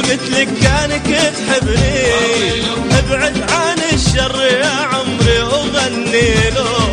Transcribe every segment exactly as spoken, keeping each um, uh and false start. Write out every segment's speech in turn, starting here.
قلت لك كانك تحبني ابعد عن الشر يا عمري وغني له.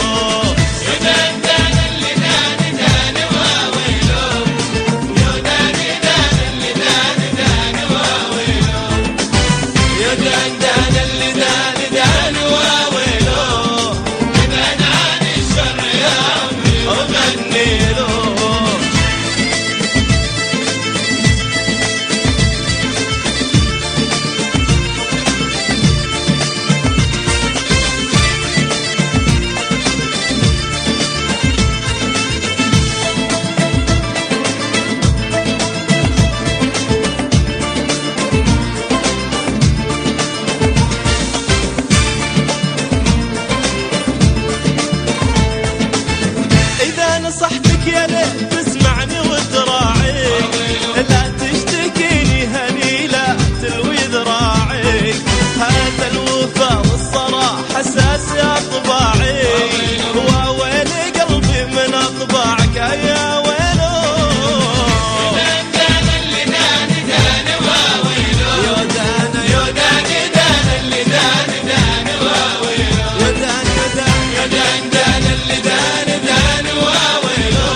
نصحتك يا ليت تسمعني وتراعي لا تشتكيني هني لا تلوي ذراعي. هذا الوفا والصراحة اساس يا طباعي وويلي قلبي من اطباعك يا ويلو. يا دانا اللي داني داني واويلو يا دانا يا داني دانا اللي داني داني واويلو يا دانا يا دانا يا دانا دانا اللي داني داني واويلو.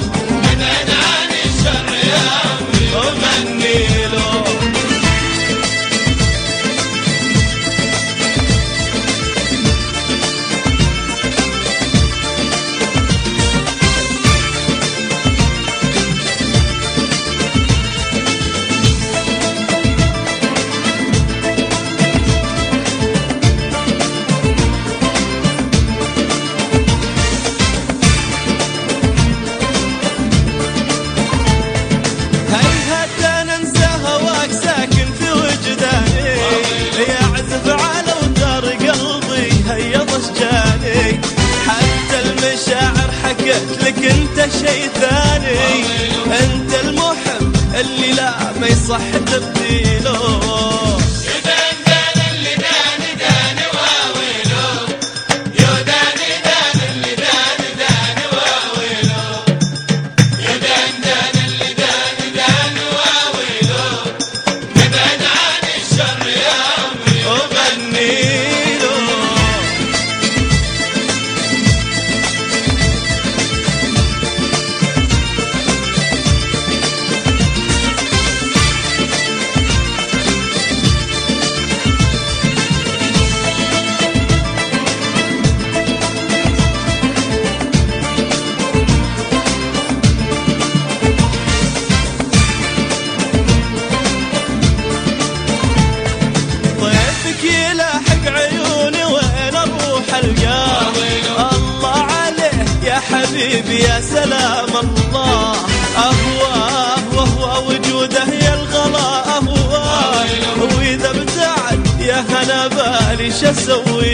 حتى المشاعر حكت لك انت شي ثاني انت المحب اللي لا ما يصح تبديله. يلاحق عيوني وين اروح القاه الله عليه يا حبيبي يا سلام الله. اهواه وهو وجوده يا الغلا اهواه واذا ابتعد يا هنا بالي شو اسوي